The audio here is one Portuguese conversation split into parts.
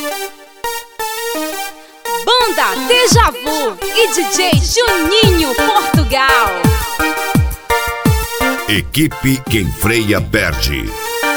Banda Deja Vu e DJ Juninho Portugal. Equipe Quem Freia Perde.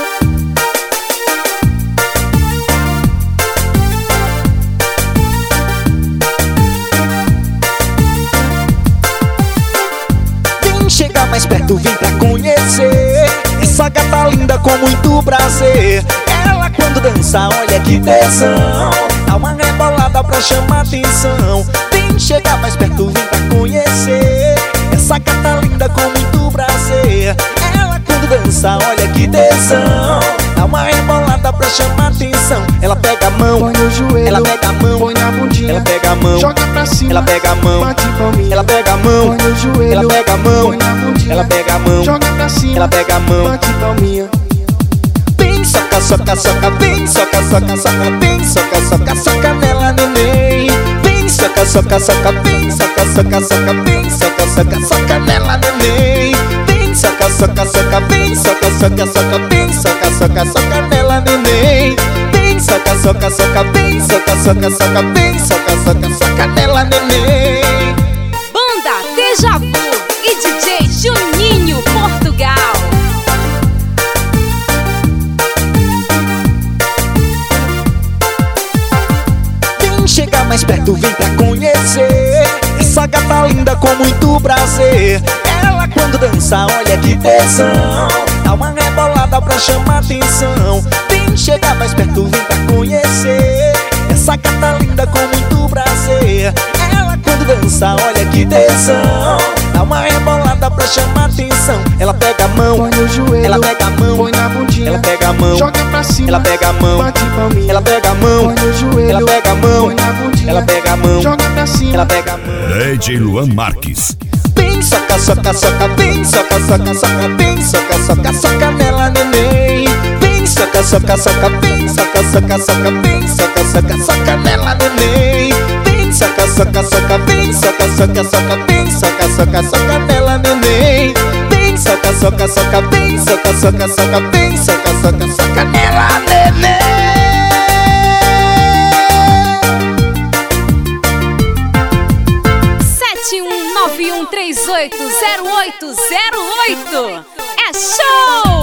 Vem chegar mais perto, vem pra conhecer essa gata linda com muito prazer. Ela quando dança, olha que tesão, dá uma rebolada pra chamar atenção. Vem chegar mais perto, vem pra conhecer essa gata linda com muito prazer. Ela quando dança, olha que tesão, dá uma rebolada pra chamar atenção. Ela pega a mão, põe no joelho, ela pega a mão, põe na bundinha, ela pega a mão, joga pra cima, ela pega a mão, bate palminha, ela pega a mão, põe no joelho, ela pega a mão, põe na bundinha, ela pega a mão, joga pra cima, ela pega a mão, bate palminha. vem soca, soca, soca, vem soca, soca, soca, vem soca, soca, soca nela, neném. Vem soca, soca, soca, vem soca, soca, soca, vem soca, soca, soca nela, neném. Vem soca, soca, soca, vem soca, soca, soca, vem soca, soca, soca nela, neném. Vem soca, soca, soca, vem soca, soca, soca, vem soca, soca, soca nela, neném. Banda Deja Vu e DJ Juninho Portugal. Vem chegar mais perto, vem pra conhecer essa gata linda com muito prazer. Ela quando dança, olha que tesão, dá uma rebolada pra chamar atenção. Vem chegar mais perto, vem pra conhecer essa gata linda com muito prazer. Ela quando dança, olha que tesão, dá uma rebolada pra chamar atenção. Ela pega a mão, Põe no joelho, ela pega a mão, põe na bundinha, ela pega a mão, joga pra cima, ela pega a mão, bate palminha, ela pega a mão, põe no joelho, ela pega a mão, põe na bundinha, ela pega a mão, joga pra cima, ela pega a mão. DJ Luan Marques. Vem soca, soca, soca, vem soca, soca, soca, vem soca, soca, soca nela, neném. Vem soca, soca, soca, vem soca, soca, soca, vem soca, soca, soca nela, neném. Vem soca, soca, soca, vem soca, soca, soca, vem soca, soca, soca nela, neném. Vem soca, soca, soca, vem soca, soca, soca, vem soca, soca, soca nela, neném. 9191380808. É show!